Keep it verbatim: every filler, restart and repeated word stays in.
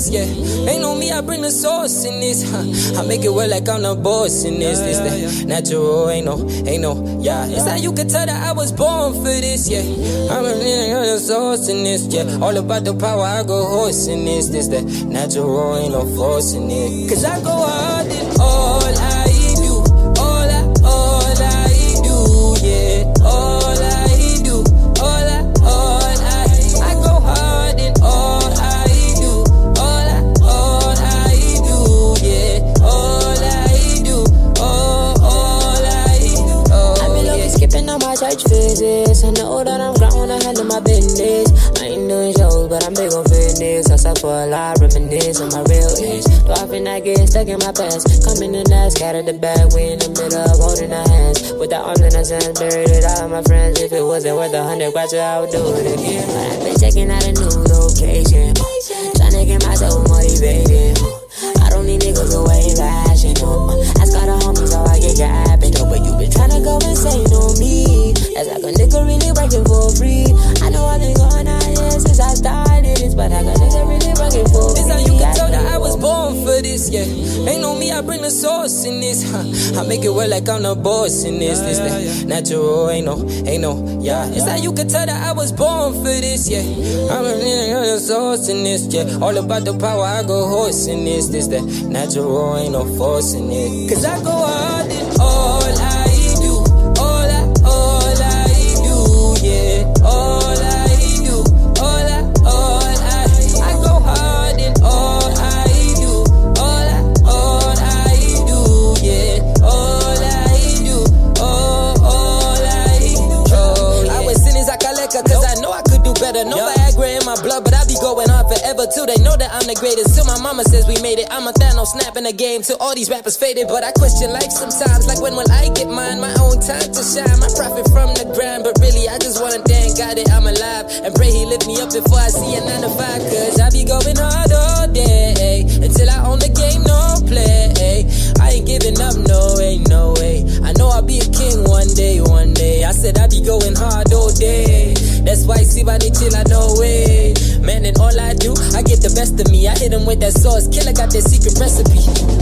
this, yeah. Ain't no me, I bring the sauce in this, huh. I make it work like I'm the boss in this, this, that. Natural, ain't no, ain't no, yeah. It's how you can tell that I was born for this, yeah. I'm a nigga, the sauce in this, yeah. All about the power, I go horse in this, this, that. Natural, ain't no force in it. Cause I go hard in all I do, all I, all I do, yeah. All I do, all I, all I, I go hard in all I do, all I, all I do, yeah. All I do, all, all I do, oh, I be looking yeah. skipping on my church visits. I know that I'm grown, I handle my business. I ain't doing shows, but I'm big on fitness. I suck for a lot, reminisce on my real age. Do I often I get stuck in my past? Coming in that, scattered the bag. We in the middle of holding our hands. With the arms in our hands, buried with all my friends. If it wasn't worth a hundred bucks, I would do it again. But I've been checking out a new location, trying to get myself motivated. I don't need niggas who ain't rational. Ask all the homies how I get capital, but you been trying to go insane on me. That's like a nigga really working for free. I know I've been going out here since I started this, but I got niggas really working for free. This how you can tell that I was born for this, yeah. Ain't no me, I bring the sauce in this, huh. I make it work like I'm the boss in this, this, that. Natural, ain't no, ain't no, yeah. This how you can tell that I was born for this, yeah. I'm a nigga, the sauce in this, yeah. All about the power, I go horse in this, this, that. Natural, ain't no force in it. Cause I go hard in all I do, all I, all I do, yeah. All I do, all I, all I, I go hard in all I do, all I, all I do, yeah. All I do, all, all I do, oh, yeah. I was sinning Zakaleka cause I know I could do better. No Viagra in my blood, but I be going on forever till they know that I'm the greatest. Till my mama says we made it. I'm a Thanos snapping the game till all these rappers faded. But I question life sometimes, like when will I get mine? My own time to shine, my profit from the grind. But really I just wanna thank God that I'm alive, and pray he lift me up before I see a nine to five. Cause I be going hard all day until I own the game, no play. I ain't giving up, no way, no way. I know I'll be a king one day, one day. I said I be going hard all day. That's why see why they chill, I know way. Man, and all I do, I get the best of me. I hit them with that sauce, killer got that secret recipe.